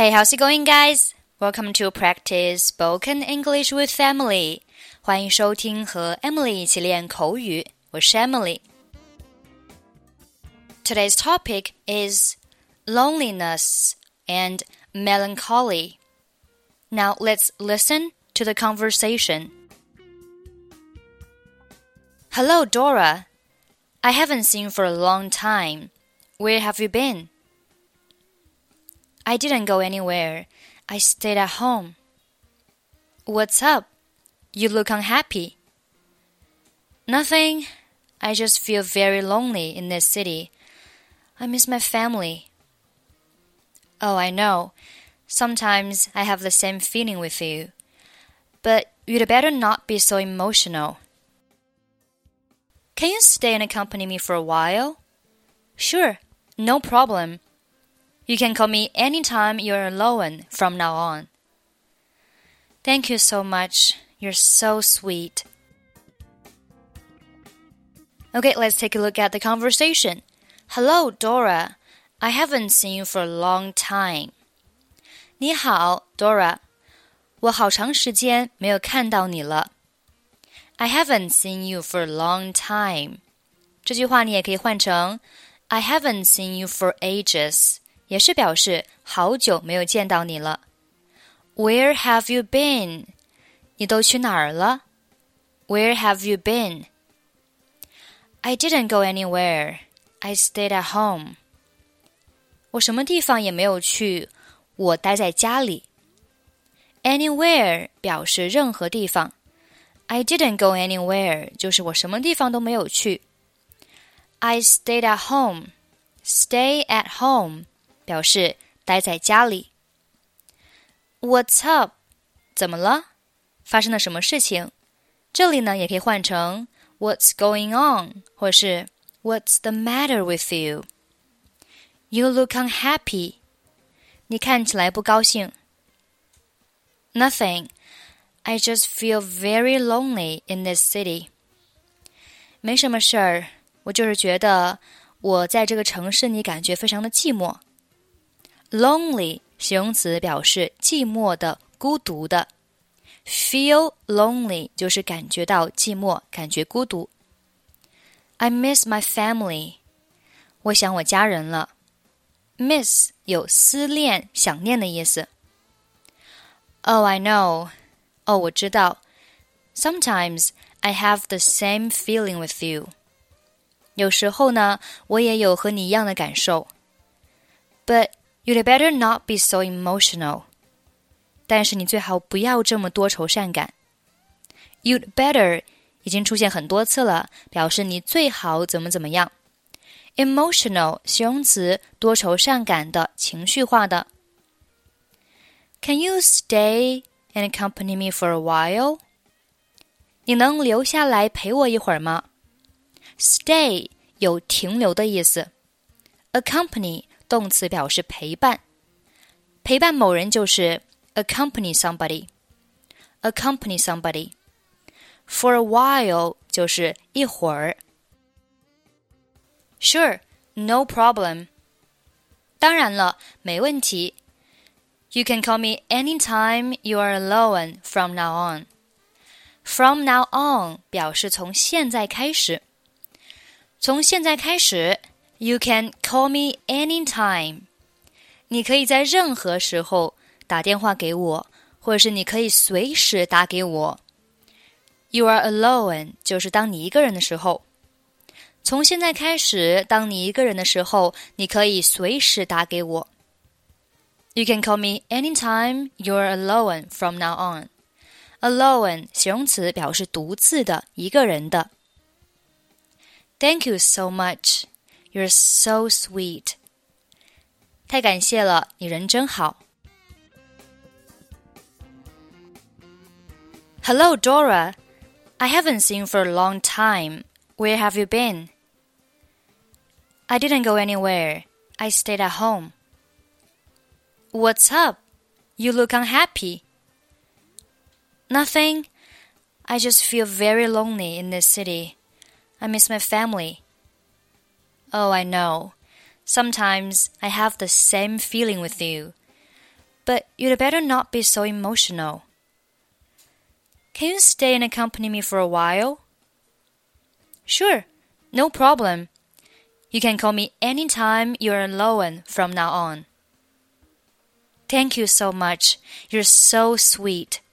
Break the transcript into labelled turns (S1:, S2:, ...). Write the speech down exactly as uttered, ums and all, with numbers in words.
S1: Hey, how's it going, guys? Welcome to practice spoken English with Emily. 欢迎收听和 Emily 一起练口语，我是 Emily. Today's topic is loneliness and melancholy. Now let's listen to the conversation. Hello, Dora. I haven't seen you for a long time. Where have you been?I didn't go anywhere. I stayed at home. What's up? You look unhappy. Nothing. I just feel very lonely in this city. I miss my family. Oh, I know. Sometimes I have the same feeling with you. But you'd better not be so emotional. Can you stay and accompany me for a while? Sure, no problem.You can call me anytime you're alone from now on. Thank you so much. You're so sweet. Okay, let's take a look at the conversation. Hello, Dora. I haven't seen you for a long time. 你好 Dora. 我好长时间没有看到你了。I haven't seen you for a long time. 这句话你也可以换成 I haven't seen you for ages.也是表示好久没有见到你了。Where have you been? 你都去哪儿了？ Where have you been? I didn't go anywhere. I stayed at home. 我什么地方也没有去，我待在家里。Anywhere 表示任何地方。I didn't go anywhere 就是我什么地方都没有去。I stayed at home. Stay at home.表示待在家里。What's up? 怎么了？发生了什么事情？这里呢也可以换成 What's going on? 或是 What's the matter with you? You look unhappy. 你看起来不高兴。Nothing. I just feel very lonely in this city. 没什么事儿，我就是觉得我在这个城市里感觉非常的寂寞。Lonely 形容词表示寂寞的、孤独的。Feel lonely 就是感觉到寂寞、感觉孤独。I miss my family. 我想我家人了。Miss 有思念、想念的意思。Oh, I know. 哦，我知道。Sometimes I have the same feeling with you. 有时候呢，我也有和你一样的感受。But You'd better not be so emotional. 但是你最好不要这么多愁善感。You'd better 已经出现很多次了，表示你最好怎么怎么样。Emotional 形容词，多愁善感的，情绪化的。Can you stay and accompany me for a while? 你能留下来陪我一会儿吗？ Stay 有停留的意思。Accompany动词表示陪伴，陪伴某人就是 accompany somebody. Accompany somebody. For a while 就是一会儿。Sure, no problem. 当然了，没问题。You can call me anytime you are alone from now on. From now on 表示从现在开始。从现在开始You can call me anytime. 你可以在任何时候打电话给我，或者是你可以随时打给我。You are alone 就是当你一个人的时候。从现在开始，当你一个人的时候，你可以随时打给我。You can call me anytime you are alone from now on. Alone 形容词表示独自的、一个人的。Thank you so much.You're so sweet. 太感谢了，你人真好。Hello, Dora. I haven't seen you for a long time. Where have you been? I didn't go anywhere. I stayed at home. What's up? You look unhappy. Nothing. I just feel very lonely in this city. I miss my family.Oh, I know. Sometimes I have the same feeling with you. But you'd better not be so emotional. Can you stay and accompany me for a while? Sure, no problem. You can call me any time you're alone from now on. Thank you so much. You're so sweet.